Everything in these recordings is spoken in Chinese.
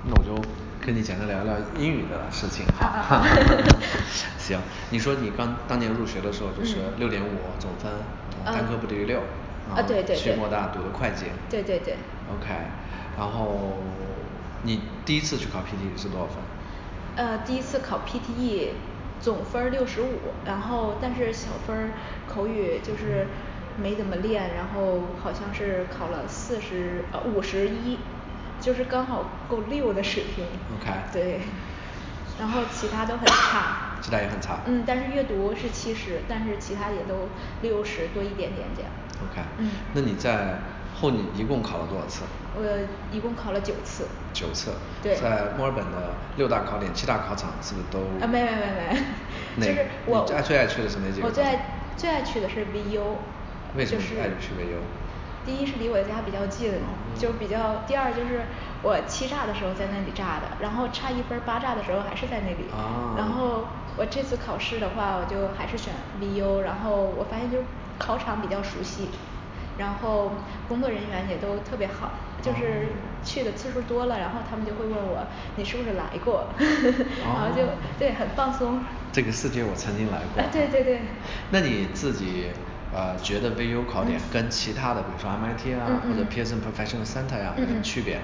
那我就跟你简单聊聊英语的事情哈。行，你说你当年入学的时候就是6.5总分，单科不低于6， 对， 去莫大读的会计。 对。 OK， 然后你第一次去考 PTE 是多少分？ 第一次考 PTE 总分65，然后但是小分口语就是没怎么练，然后好像是考了51，就是刚好够6的水平。 OK。 对，然后其他都很差。 其他也很差。 但是阅读是70，但是其他也都60多一点点这样。 OK。那你你一共考了多少次？ 我一共考了9次。 9次。 对。 在墨尔本的6大考点、7大考场是不是都？ 没，就是我最爱去的是哪几个考场？ 我最爱去的是 VU。 为什么爱去 VU？ 第一是离我家比较近，就比较。第二就是我7炸的时候在那里炸的，然后差1分8炸的时候还是在那里。然后我这次考试的话，我就还是选 VU， 然后我发现就是考场比较熟悉，然后工作人员也都特别好，就是去的次数多了，然后他们就会问我你是不是来过，然后就对很放松。 这个世界我曾经来过。 对。 那你自己觉得 VU 考点跟其他的，比如说 MIT 或者 Pearson Professional Center 有什么区别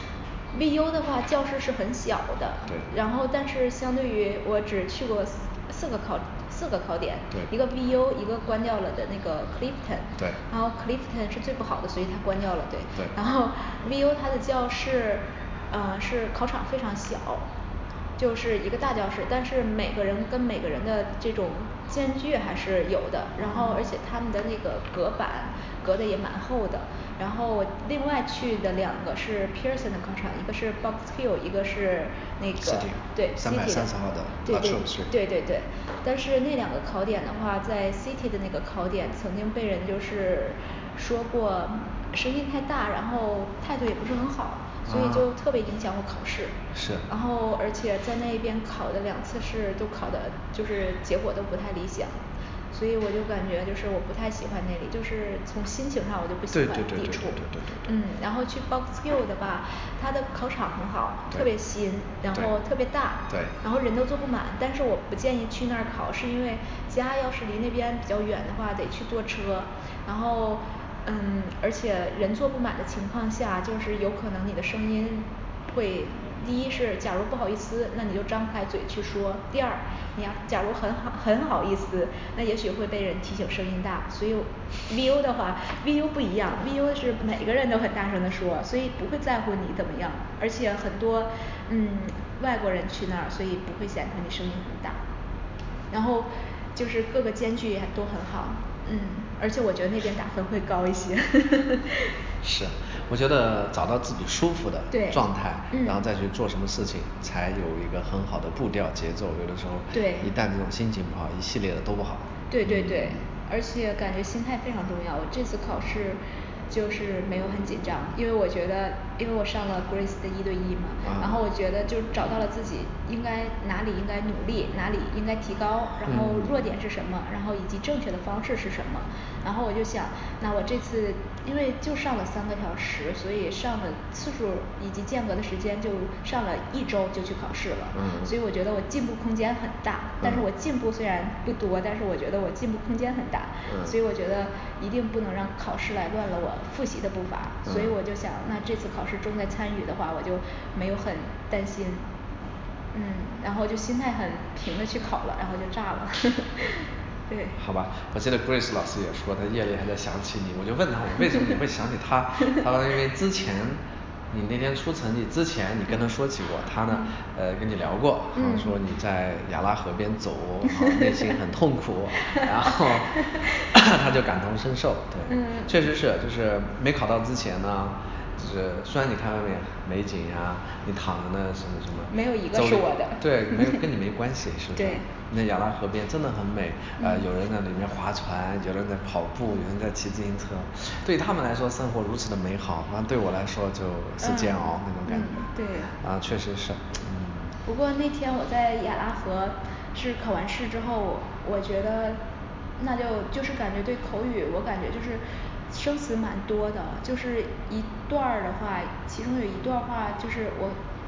？VU 的话教室是很小的， 对。 然后但是相对于我只去过4个考点， 对。 一个 VU， 一个关掉了的那个 Clifton。 对。 然后 Clifton 是最不好的，所以它关掉了，对。 对。 然后 VU 它的教室是考场非常小，就是一个大教室，但是每个人跟每个人的这种间距还是有的，然后而且他们的那个隔板隔的也蛮厚的。然后另外去的2个是 Pearson 的考场，一个是 Box Hill， 一个是那个对 330号的。 对。但是那2个考点的话，在 City 的那个考点曾经被人就是说过声音太大，然后态度也不是很好，所以就特别影响我考试。 是。 然后而且在那边考的2次试都考的就是结果都不太理想，所以我就感觉就是我不太喜欢那里，就是从心情上我就不喜欢抵触。然后去 Box Hill 的吧，它的考场很好，特别新，然后特别大， 对。 然后人都坐不满，但是我不建议去那儿考，是因为家要是离那边比较远的话得去坐车，然后而且人坐不满的情况下，就是有可能你的声音会，第一是假如不好意思，那你就张开嘴去说；第二，你要假如很好意思，那也许会被人提醒声音大。所以 VU 的话 ，VU 不一样 ，VU 是每个人都很大声的说，所以不会在乎你怎么样，而且很多外国人去那儿，所以不会显得你声音很大。然后就是各个间距也都很好，而且我觉得那边打分会高一些。 是，我觉得找到自己舒服的状态，然后再去做什么事情，才有一个很好的步调节奏。有的时候，一旦这种心情不好，一系列的都不好。 对，而且感觉心态非常重要。我这次考试就是没有很紧张，因为我觉得，因为我上了 Grace 的1对1嘛，然后我觉得就找到了自己哪里应该努力，哪里应该提高，然后弱点是什么，然后以及正确的方式是什么。然后我就想，那我这次因为就上了3个小时，所以上的次数以及间隔的时间就上了1周就去考试了。所以我觉得我进步空间很大，但是我进步虽然不多，但是我觉得我进步空间很大。所以我觉得一定不能让考试来乱了我复习的步伐。所以我就想，那这次考试重在参与的话，我就没有很担心。然后就心态很平的去考了，然后就炸了。对。 好吧，我记得 Grace 老师也说，他夜里还在想起你，我就问他，我为什么你会想起他？他说因为之前你那天出成绩之前，你跟他说起过，他呢跟你聊过，然后说你在亚拉河边走，然后内心很痛苦，然后他就感同身受。对，确实是，就是没考到之前呢，就是虽然你看外面美景呀，你躺着那什么， 没有一个是我的。 对，跟你没关系，是不是？ 对。 那亚拉河边真的很美，有人在里面划船，有人在跑步，有人在骑自行车，对他们来说生活如此的美好，然后对我来说就是煎熬那种感觉。 对。 确实是。 不过那天我在亚拉河是考完试之后，我觉得那就是感觉对口语，我感觉就是生词蛮多的，就是一段的话，其中有一段话就是我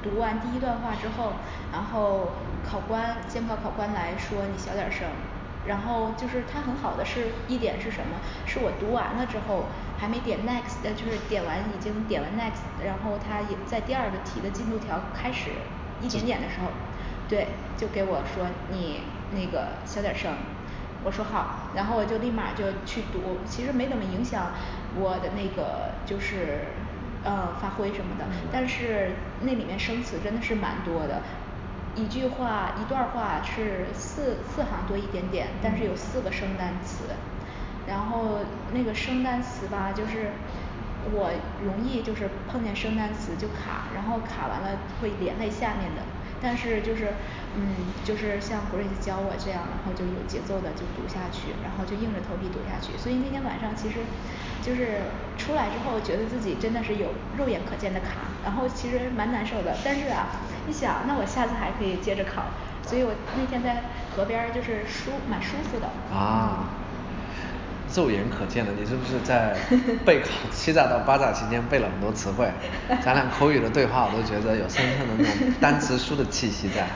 读完第一段话之后，然后监考考官来说你小点声。然后就是它很好的是一点是什么？是我读完了之后还没点 next，就是已经点完 next，然后它也在第二个题的进度条开始一点点的时候，对，就给我说你那个小点声。我说好，然后我就立马就去读，其实没怎么影响我的那个就是发挥什么的，但是那里面生词真的是蛮多的，一段话是四行多一点点，但是有4个生单词，然后那个生单词吧，就是我容易就是碰见生单词就卡，然后卡完了会连累下面的。但是就是像Grace教我这样，然后就有节奏的就读下去，然后就硬着头皮读下去。所以那天晚上其实就是出来之后，觉得自己真的是有肉眼可见的卡，然后其实蛮难受的。但是一想，那我下次还可以接着考，所以我那天在河边就是蛮舒服的。 肉眼可见的，你是不是在备考欺诈到巴扎期间背了很多词汇？咱俩口语的对话，我都觉得有深刻的那种单词书的气息在。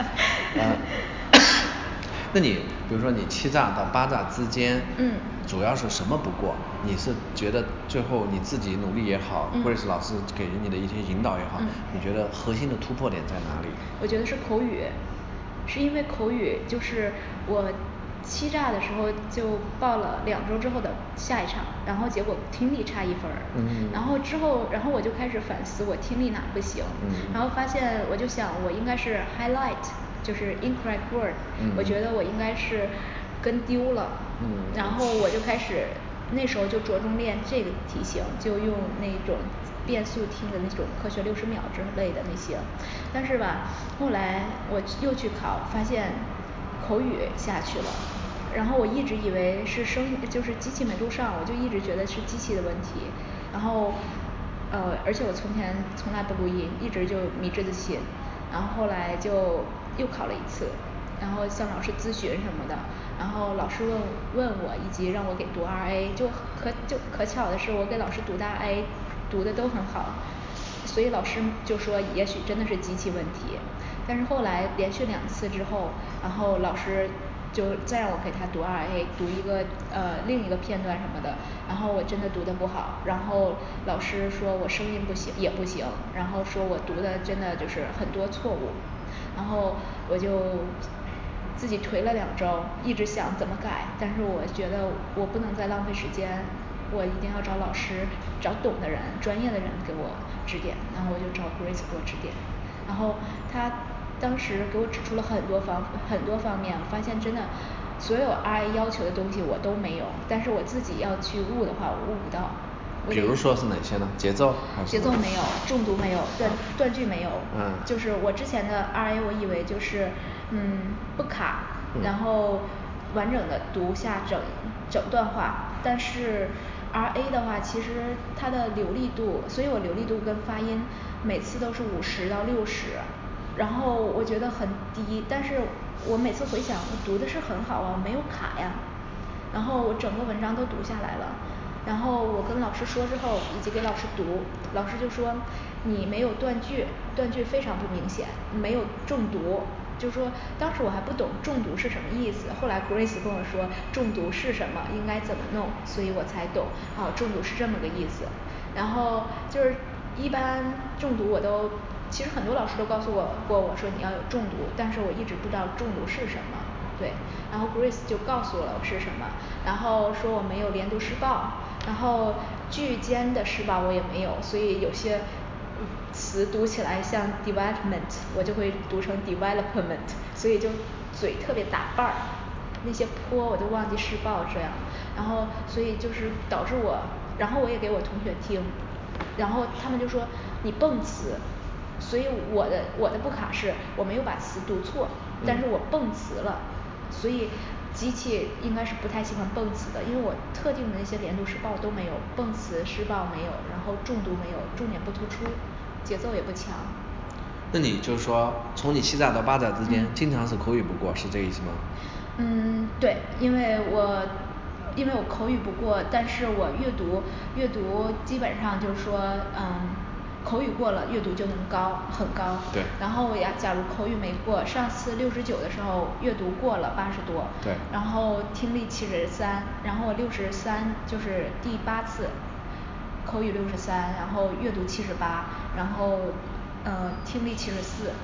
那你比如说你欺诈到巴扎之间，主要是什么不过？你是觉得最后你自己努力也好，Grace老师给予你的一些引导也好，你觉得核心的突破点在哪里？ 我觉得是口语，是因为口语就是我欺诈的时候就报了2周之后的下一场，然后结果听力差1分，然后我就开始反思我听力哪不行，然后发现我就想我应该是 highlight， 就是 incorrect word，我觉得我应该是跟丢了，然后我就开始那时候就着重练这个题型，就用那种变速听的那种科学60秒之类的那些，但是吧后来我又去考，发现口语下去了，然后我一直以为是就是机器没录上，我就一直觉得是机器的问题，然后而且我从来不录音，一直就迷之自信，然后后来就又考了1次，然后向老师咨询什么的，然后老师问我以及让我给读RA，就可巧的是我给老师读的 RA 读的都很好，所以老师就说也许真的是机器问题，但是后来连续2次之后，然后老师就再让我给他读RA，读另一个片段什么的，然后我真的读的不好，然后老师说我声音不行也不行，然后说我读的真的就是很多错误，然后我就自己颓了2周，一直想怎么改，但是我觉得我不能再浪费时间，我一定要找老师，找懂的人专业的人给我指点，然后我就找Grace给我指点，然后他当时给我指出了很多方面，我发现真的所有RA要求的东西我都没有，但是我自己要去悟的话我悟不到。 比如说是哪些呢？节奏没有，重读没有，断句没有，就是我之前的RA我以为就是不卡，然后完整的读下整段话，但是RA 的话其实它的流利度，所以我流利度跟发音每次都是50到60，然后我觉得很低，但是我每次回想我读的是很好啊，没有卡呀，然后我整个文章都读下来了，然后我跟老师说之后以及给老师读，老师就说你没有断句，断句非常不明显，没有重读，就说当时我还不懂重读是什么意思，后来 Grace 跟我说重读是什么，应该怎么弄，所以我才懂重读是这么个意思，然后就是一般重读其实很多老师都告诉我说你要有重读，但是我一直不知道重读是什么，对，然后 Grace 就告诉了我是什么，然后说我没有连读施暴，然后句间的施暴我也没有，所以有些词读起来像 development， 我就会读成 development， 所以就嘴特别打瓣儿，那些坡我都忘记施暴这样，然后所以就是导致然后我也给我同学听，然后他们就说你蹦词，所以我的不卡是我没有把词读错，但是我蹦词了，所以机器应该是不太喜欢蹦词的，因为我特定的那些连读施暴都没有，蹦词施暴没有，然后重读没有，重点不突出，节奏也不强。 那你就是说从你欺诈到巴扎之间经常是口语不过，是这个意思吗？ 对，因为我口语不过，但是我阅读基本上就是说口语过了，阅读就能很高。 对。 然后假如口语没过，上次69的时候阅读过了80多。 对。 然后听力73，然后63就是第8次，口语63，然后阅读78，然后听力74。